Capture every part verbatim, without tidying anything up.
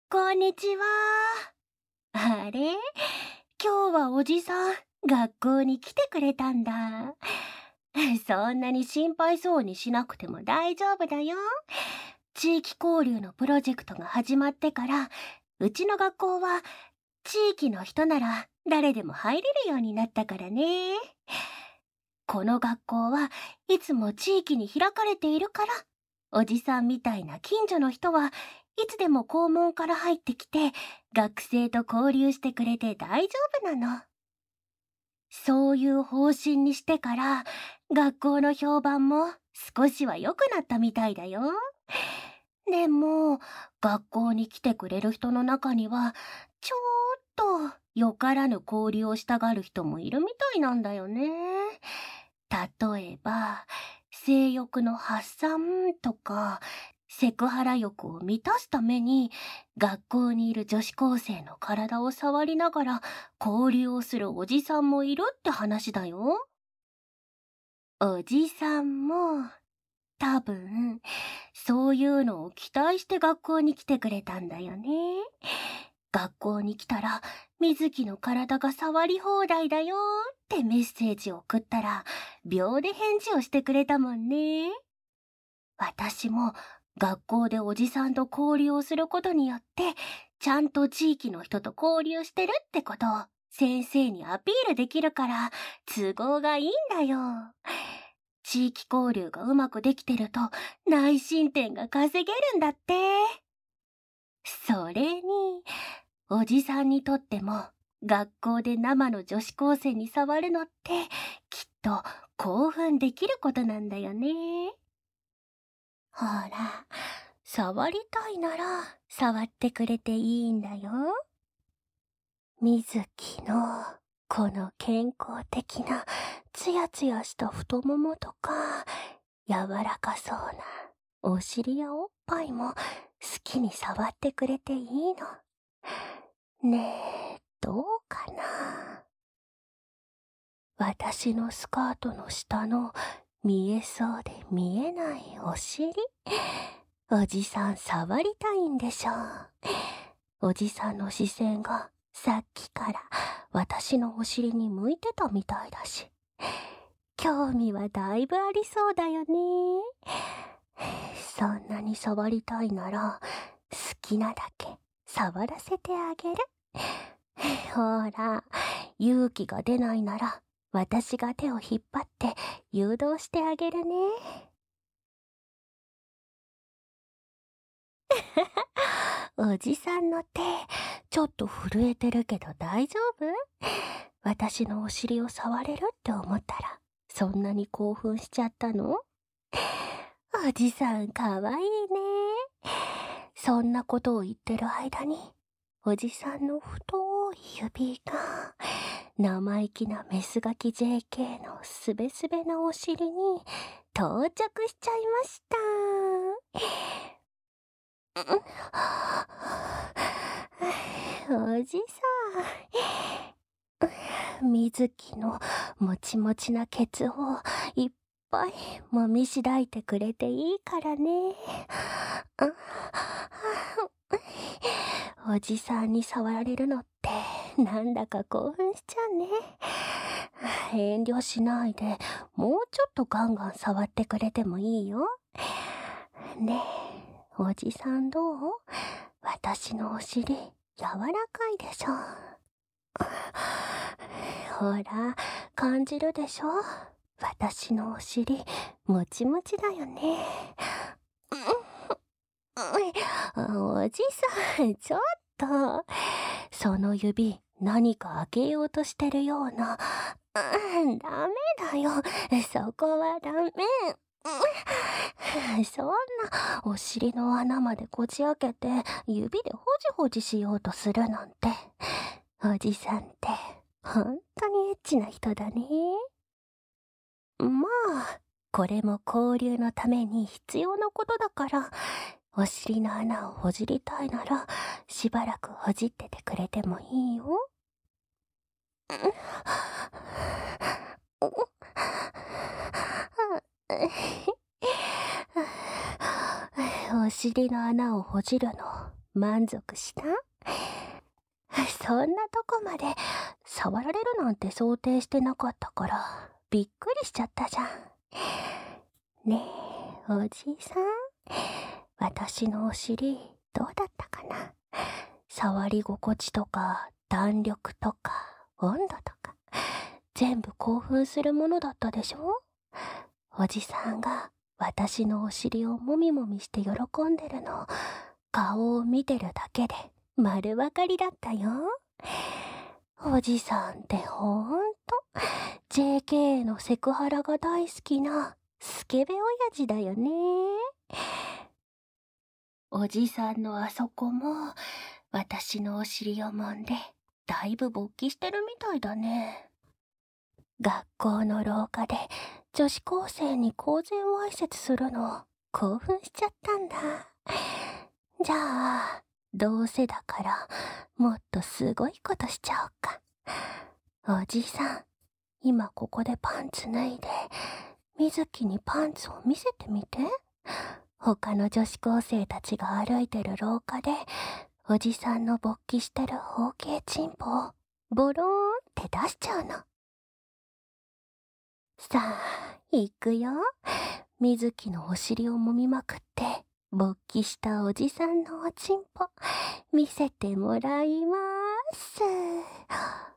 こんにちは。あれ、今日はおじさん、学校に来てくれたんだ。そんなに心配そうにしなくても大丈夫だよ。地域交流のプロジェクトが始まってから、うちの学校は地域の人なら誰でも入れるようになったからね。この学校はいつも地域に開かれているから、おじさんみたいな近所の人はいつでも校門から入ってきて学生と交流してくれて大丈夫なの。そういう方針にしてから学校の評判も少しは良くなったみたいだよ。でも学校に来てくれる人の中にはちょっとよからぬ交流をしたがる人もいるみたいなんだよね。例えば性欲の発散とかセクハラ欲を満たすために学校にいる女子高生の体を触りながら交流をするおじさんもいるって話だよ。おじさんも多分そういうのを期待して学校に来てくれたんだよね。学校に来たら水木の体が触り放題だよってメッセージを送ったら秒で返事をしてくれたもんね。私も学校でおじさんと交流をすることによってちゃんと地域の人と交流してるってことを先生にアピールできるから都合がいいんだよ。地域交流がうまくできてると内申点が稼げるんだって。それにおじさんにとっても学校で生の女子高生に触るのってきっと興奮できることなんだよね。ほら、触りたいなら触ってくれていいんだよ。水木のこの健康的なツヤツヤした太ももとか柔らかそうなお尻やおっぱいも好きに触ってくれていいの。ねえ、どうかな。私のスカートの下の見えそうで見えないお尻、おじさん触りたいんでしょう。おじさんの視線がさっきから私のお尻に向いてたみたいだし、興味はだいぶありそうだよね。そんなに触りたいなら好きなだけ触らせてあげる。ほら、勇気が出ないなら私が手を引っ張って誘導してあげるね。おじさんの手、ちょっと震えてるけど大丈夫？私のお尻を触れるって思ったら、そんなに興奮しちゃったの？おじさんかわいいね。そんなことを言ってる間に、おじさんの太い指が生意気なメスガキ ジェーケー のすべすべなお尻に到着しちゃいました。おじさん、水木のもちもちなケツをいっぱいもみしだいてくれていいからね。おじさんに触られるのってなんだか興奮しちゃうね。遠慮しないでもうちょっとガンガン触ってくれてもいいよ。ねえ、おじさんどう？私のお尻柔らかいでしょ。ほら、感じるでしょ？私のお尻もちもちだよね。おじさん、ちょっと。その指、何か開けようとしてるような。うん、ダメだよ。そこはダメ。そんな、お尻の穴までこじ開けて、指でほじほじしようとするなんて。おじさんって、ほんとにエッチな人だね。まあ、これも交流のために必要なことだから、お尻の穴をほじりたいならしばらくほじっててくれてもいいよ。お尻の穴をほじるの満足した？そんなとこまで触られるなんて想定してなかったからびっくりしちゃったじゃん。ねえ、おじさん。私のお尻どうだったかな？触り心地とか弾力とか温度とか全部興奮するものだったでしょ？おじさんが私のお尻をもみもみして喜んでるの、顔を見てるだけで丸わかりだったよ。おじさんってほんと ジェーケー のセクハラが大好きなスケベ親父だよね。おじさんのあそこも私のお尻を揉んでだいぶ勃起してるみたいだね。学校の廊下で女子高生に公然わいせつするの興奮しちゃったんだ。じゃあどうせだからもっとすごいことしちゃおうか。おじさん、今ここでパンツ脱いでみずきにパンツを見せてみて。他の女子高生たちが歩いてる廊下でおじさんの勃起してる包茎チンポをボローンって出しちゃうの。さあ、行くよ。みずきのお尻を揉みまくって勃起したおじさんのおちんぽ見せてもらいまーす。は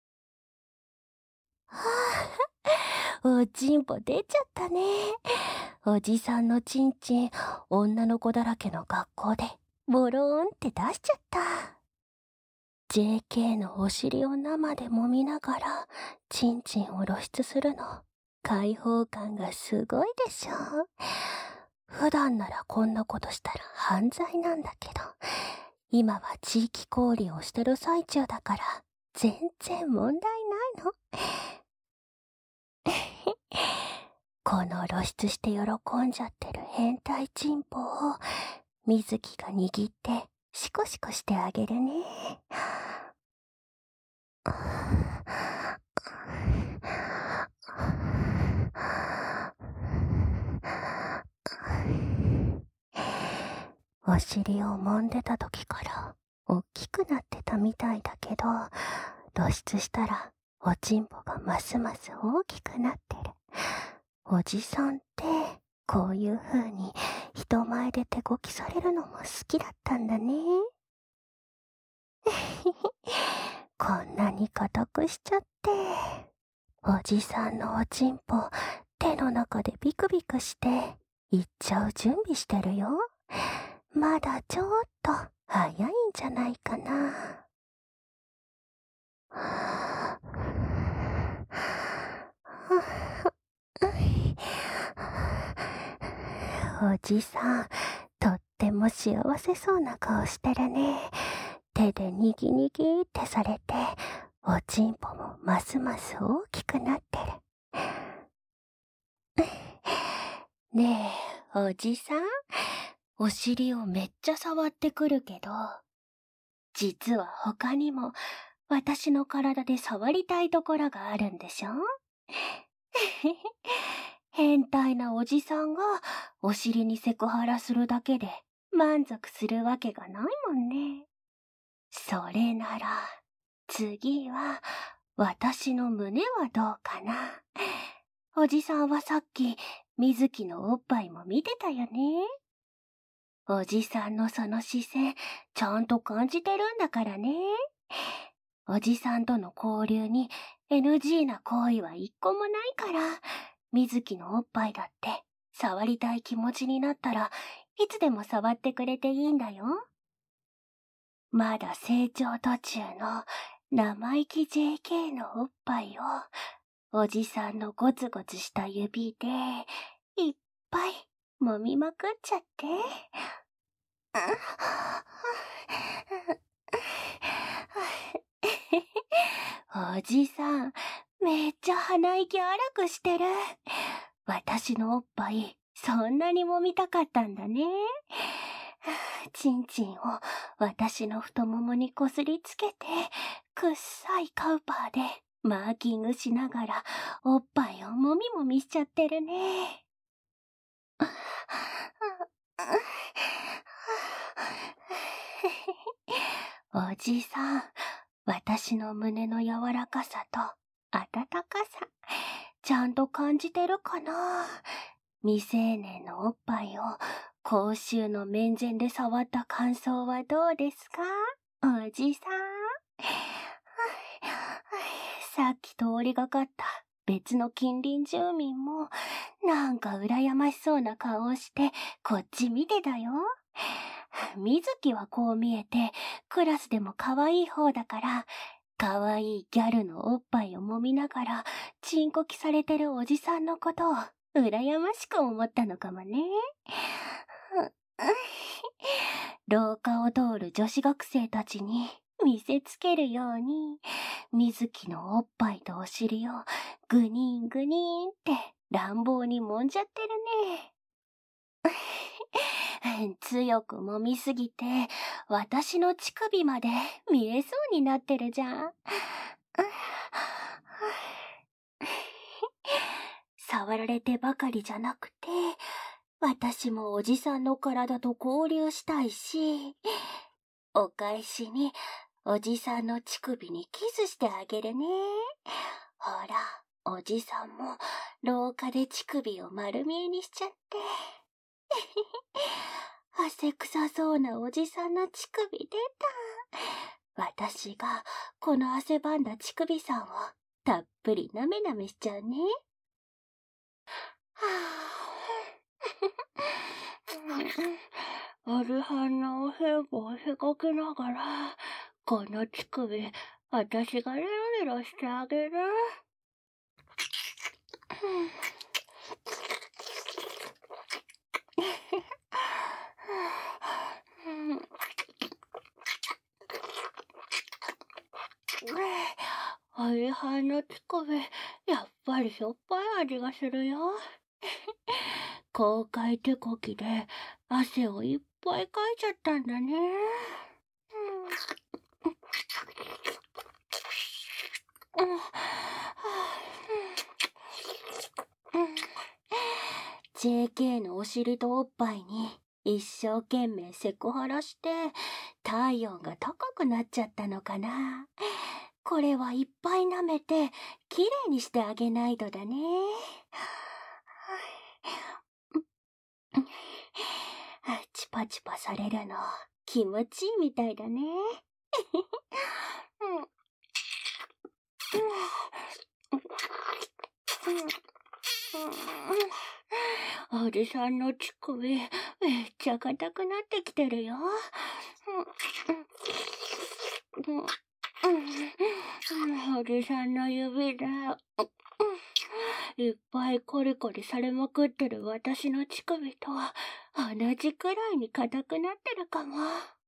あ、おちんぽ出ちゃったね。おじさんのちんちん女の子だらけの学校でボローンって出しちゃった。ジェーケー のお尻を生で揉みながらちんちんを露出するの、開放感がすごいでしょ。普段ならこんなことしたら犯罪なんだけど、今は地域交流をしてる最中だから全然問題ないの。この露出して喜んじゃってる変態チンポをみずきが握ってシコシコしてあげるね。お尻を揉んでた時から大きくなってたみたいだけど、露出したらおちんぽがますます大きくなってる。おじさんってこういう風に人前で手こきされるのも好きだったんだね。こんなに硬くしちゃって。おじさんのおちんぽ手の中でビクビクして行っちゃう準備してるよ。まだちょっと早いんじゃないかな。おじさん、とっても幸せそうな顔してるね。手でにぎにぎってされて、おちんぽもますます大きくなってる。ねえ、おじさん、お尻をめっちゃ触ってくるけど、実は他にも私の体で触りたいところがあるんでしょ？変態なおじさんがお尻にセクハラするだけで満足するわけがないもんね。それなら次は私の胸はどうかな。おじさんはさっきみずきのおっぱいも見てたよね。おじさんのその視線ちゃんと感じてるんだからね。おじさんとの交流に エヌジー な行為は一個もないから、みずきのおっぱいだって触りたい気持ちになったらいつでも触ってくれていいんだよ。まだ成長途中の生意気 ジェーケー のおっぱいをおじさんのゴツゴツした指でいっぱい揉みまくっちゃって。おじさん、めっちゃ鼻息荒くしてる。私のおっぱい、そんなに揉みたかったんだね。ちんちんを私の太ももにこすりつけて、くっさいカウパーでマーキングしながらおっぱいをもみもみしちゃってるね。 おじさん、私の胸の柔らかさと温かさ、ちゃんと感じてるかな？未成年のおっぱいを公衆の面前で触った感想はどうですか？おじさん。さっき通りがかった別の近隣住民もなんか羨ましそうな顔をしてこっち見てたよ。みずきはこう見えてクラスでも可愛い方だから、可愛いギャルのおっぱいを揉みながらチンコキされてるおじさんのことを羨ましく思ったのかもね。廊下を通る女子学生たちに見せつけるように、水木のおっぱいとお尻をグニングニンって乱暴に揉んじゃってるね。強く揉みすぎて私の乳首まで見えそうになってるじゃん。触られてばかりじゃなくて、私もおじさんの体と交流したいし、お返しにおじさんの乳首にキスしてあげるね。ほら、おじさんも廊下で乳首を丸見えにしちゃって。汗臭そうなおじさんの乳首出た。私がこの汗ばんだ乳首さんをたっぷりなめなめしちゃうね。はぁ。おるはんのおへぼをへこきながら、この乳首、私がレロレロしてあげる。おるはんの乳首、やっぱりしょっぱい味がするよ。公開手こきで汗をいっぱいかいちゃったんだね。ジェーケー のお尻とおっぱいに一生懸命セクハラして体温が高くなっちゃったのかな。これはいっぱい舐めてきれいにしてあげないとだね。チパチパされるの気持ちいいみたいだね。おじさんの乳首めっちゃ硬くなってきてるよ。おじさんの指でいっぱいコリコリされまくってる私の乳首と同じくらいに硬くなってるかも。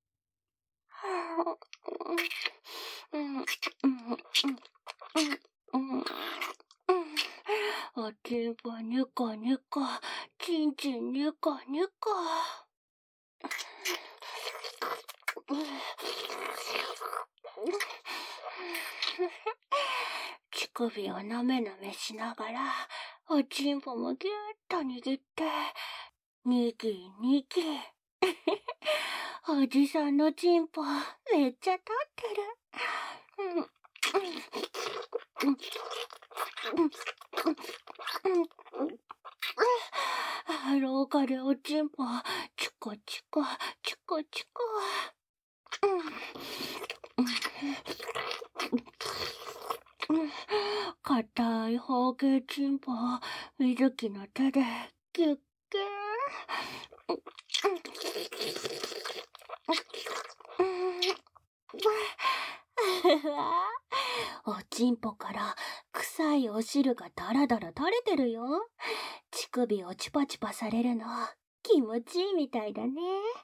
おちんぽニュコニュコ、ちんちんニュコニュコ。乳首をなめなめしながら、おちんぽもぎゅーっと握って、にぎにぎ。おじさんのちんぽめっちゃ立ってる。廊下でおちんぽチコチコチコチコ。硬い方形チンポを水木の手でギュッギュー。おちんぽから臭いお汁がだらだら垂れてるよ。乳首をチュパチュパされるの気持ちいいみたいだね。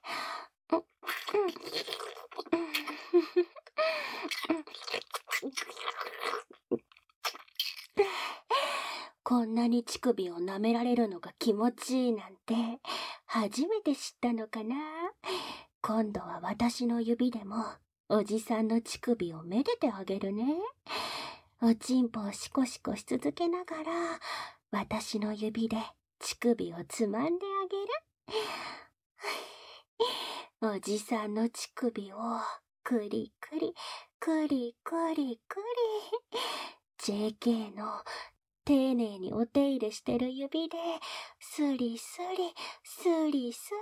こんなに乳首を舐められるのが気持ちいいなんて初めて知ったのかな。今度は私の指でもおじさんの乳首をめでてあげるね。おちんぽをシコシコし続けながら私の指で乳首をつまんであげる。おじさんの乳首をくりくり、くりくりくり。ジェーケー の丁寧にお手入れしてる指で、スリスリ、スリス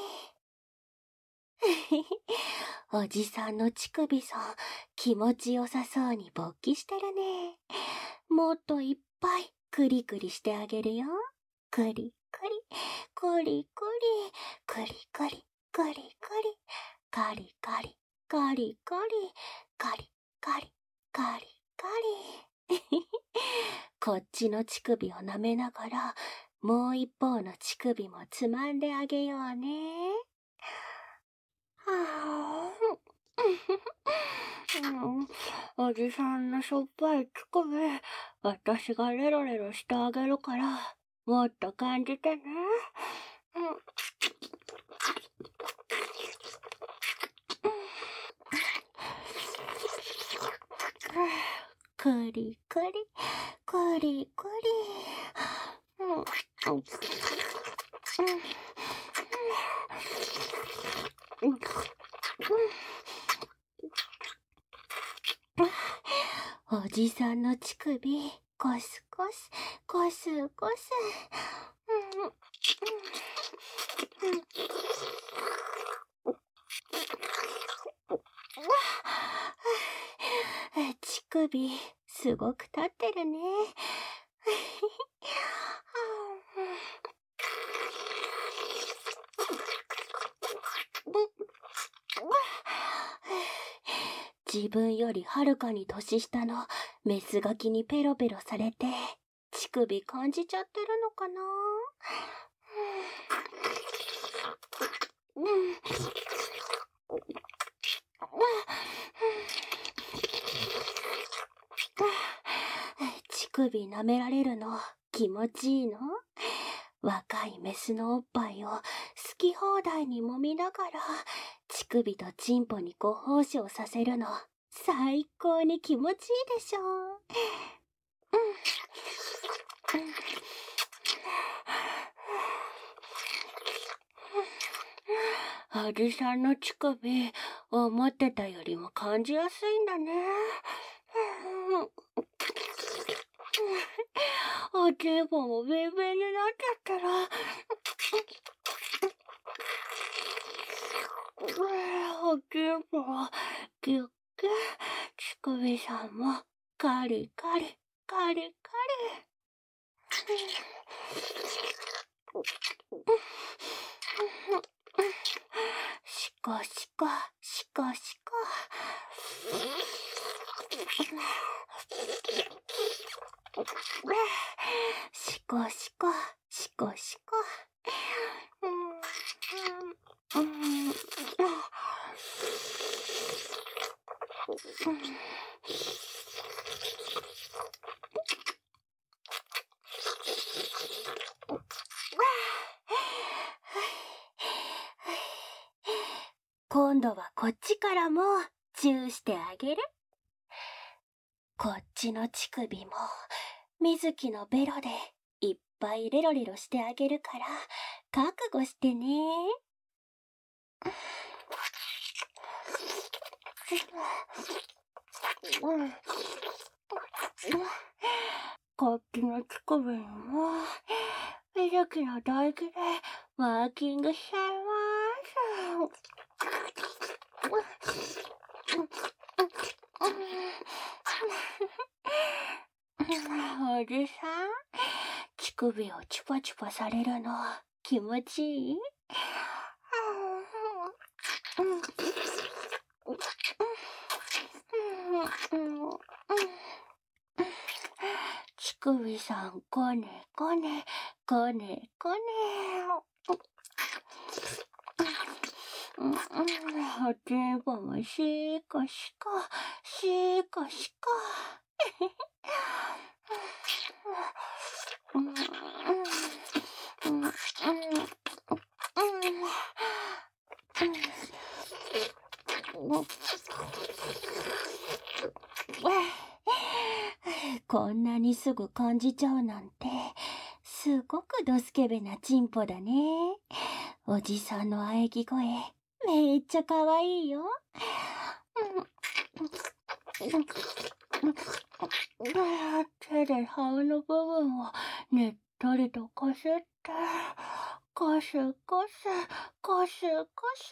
リ。おじさんの乳首さん、気持ちよさそうに勃起してるね。もっといっぱいクリクリしてあげるよ。クリクリ、クリクリ、クリクリ、クリクリ、カリカリ、カリカリ、カリカリ、カリカリ。こっちの乳首を舐めながら、もう一方の乳首もつまんであげようね。はぁ、うん、おじさんのしょっぱい乳首、私がレロレロしてあげるから、もっと感じてね。うん、くりくり、くりくり。うん、うん、うん、おじさんの乳首、コスコス、コスコス。うんうん、乳首、すごく立ってるね。自分よりはるかに年下のメスガキにペロペロされて、乳首感じちゃってるのかな。うん、乳首舐められるの気持ちいいの？若いメスのおっぱいを好き放題に揉みながら、乳首とチンポにご奉仕をさせるの、最高に気持ちいいでしょ。うん、おじさんの乳首、思ってたよりも感じやすいんだね。おちんぽもベーベーになっちゃったら、おちんぽもギュッギュッ、乳首さんもカリカリ、カリカリ。シコシコ、シコシコ。シコシコ、シコシコ。うん、うん、うん、今度はこっちからもチューしてあげる。こっちの乳首も水木のベロでいっぱいレロレロしてあげるから覚悟してね。こっちの乳首にも水木の唾液でマーキングしちゃいます。おじさん、乳首をチュパチュパされるの気持ちいい？乳首さん、こねこね、こねこね。おちんぽもシコシコ、シコシコ。こんなにすぐ感じちゃうなんて、すごくドスケベなチンポだね。おじさんの喘ぎ声、めっちゃ可愛いよ。 手で顔の部分をねっとりとこすって、こすこす、こすこす。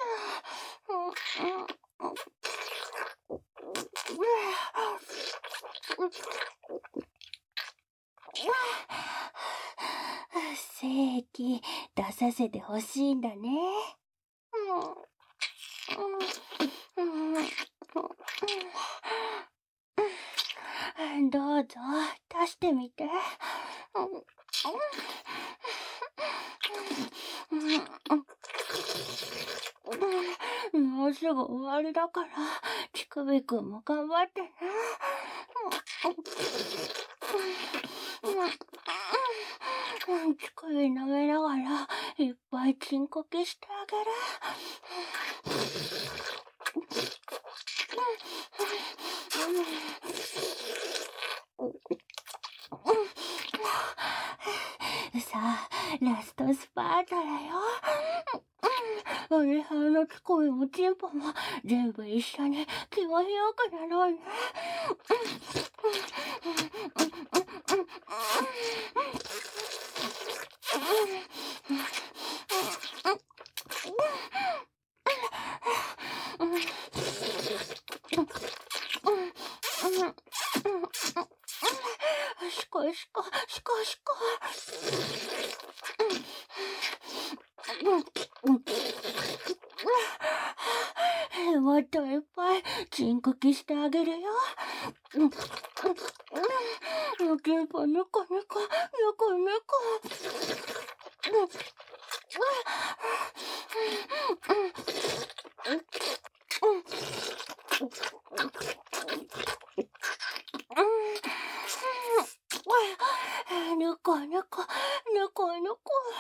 精液出させてほしいんだね。どうぞ出してみて。もうすぐ終わりだから、乳首くんも頑張ってね。乳首舐めながらいっぱいチンコキしてあげる。さあ、ラストスパートだよ。おじさんの乳首もチンポも全部一緒に気持ちよくなろうね。しこしこしこしこ。もっといっぱいチンコキしてあげるよ。チンポニコニコニコニコ。ニコニコニコニコ。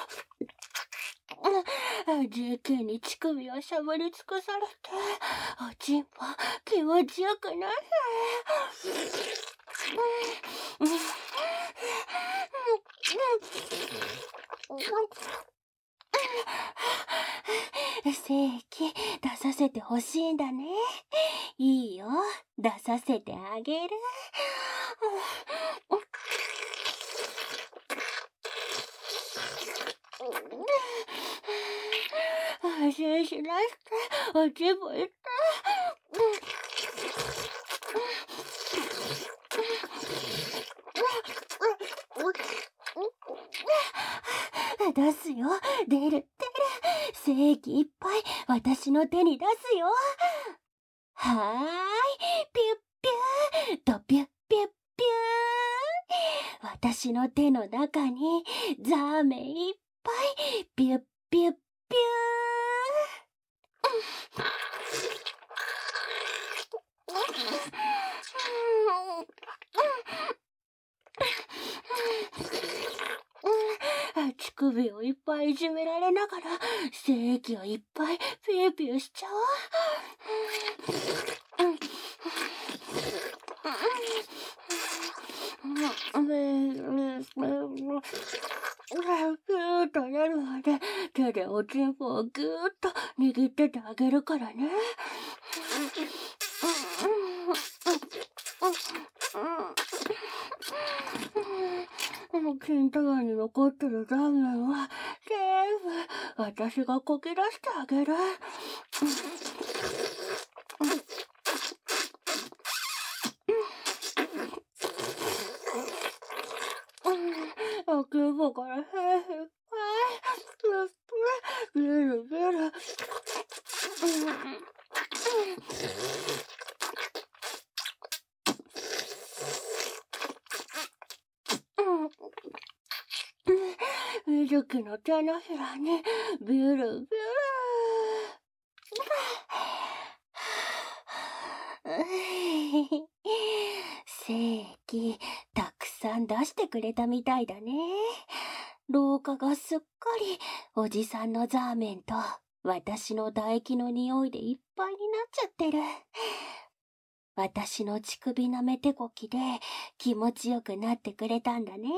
ジェーケー に乳首をしゃぶり尽くされて、おちんぽ気持ちよくなる。精液出させてほしいんだね。いいよ、出させてあげる。安心しなくて、おちんぽいって。出すよ、出る出る。精液いっぱい私の手に出すよ。はーい、ピュッピューとピュッピュッピュー。私の手の中にザーメンいっぱいピュッピュッピュー。乳首をいっぱいいじめられながら精液をいっぱいピューピューしちゃおう。ぎゅーっとなるまで手でおちんぽをぎゅーっと握っててあげるからね。金玉に残ってるラーメンは全部私がこき出してあげる。おきんぽからへいへいビルビル。ミルクの手のひらにビルビル。精液たくさん出してくれたみたいだね。廊下がすっかりおじさんのザーメンと私の唾液の匂いでいっぱいになっちゃってる。私の乳首舐め手こきで気持ちよくなってくれたんだね。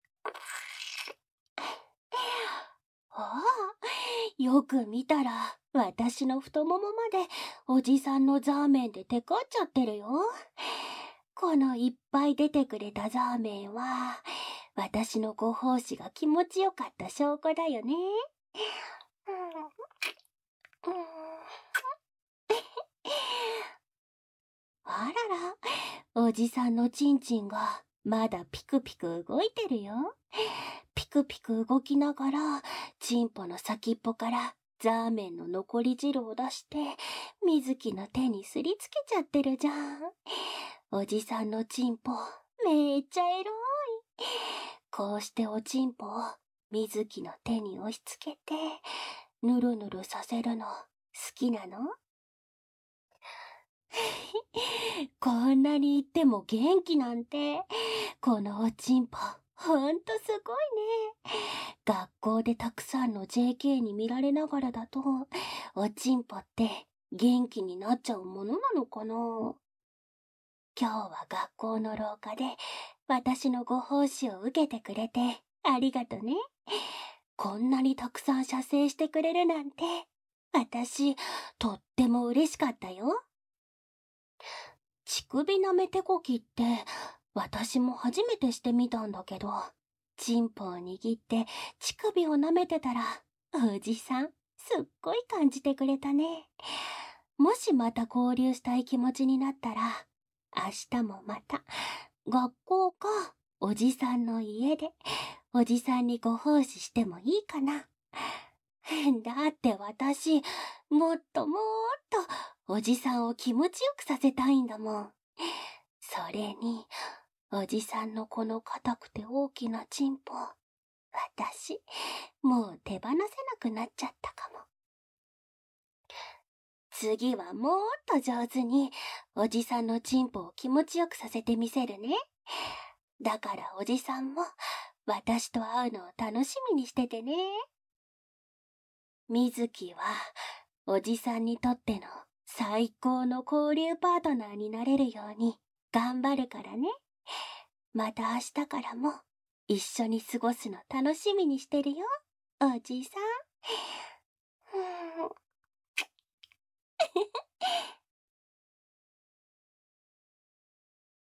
ああ、よく見たら私の太ももまでおじさんのザーメンでテカっちゃってるよ。このいっぱい出てくれたザーメンは、私のご奉仕が気持ちよかった証拠だよね。あらら、おじさんのチンチンがまだピクピク動いてるよ。ピクピク動きながら、チンポの先っぽからザーメンの残り汁を出して、水木の手にすりつけちゃってるじゃん。おじさんのチンポ、めっちゃエロい。こうしておチンポを水木の手に押し付けて、ぬるぬるさせるの好きなの？こんなに言っても元気なんて、このおちんぽ、ほんとすごいね。学校でたくさんの ジェーケー に見られながらだと、おちんぽって元気になっちゃうものなのかな？今日は学校の廊下で私のご奉仕を受けてくれてありがとね。こんなにたくさん射精してくれるなんて、私、とっても嬉しかったよ。乳首舐め手こきって、私も初めてしてみたんだけど、チンポを握って乳首を舐めてたら、おじさん、すっごい感じてくれたね。もしまた交流したい気持ちになったら、明日もまた、学校か、おじさんの家で、おじさんにご奉仕してもいいかな。だって私、もっともっと、おじさんを気持ちよくさせたいんだもん。それに、おじさんのこの硬くて大きなチンポ、私、もう手放せなくなっちゃったかも。次はもっと上手に、おじさんのチンポを気持ちよくさせてみせるね。だからおじさんも、私と会うのを楽しみにしててね。水木は、おじさんにとっての最高の交流パートナーになれるように頑張るからね。また明日からも一緒に過ごすの楽しみにしてるよ、おじさん。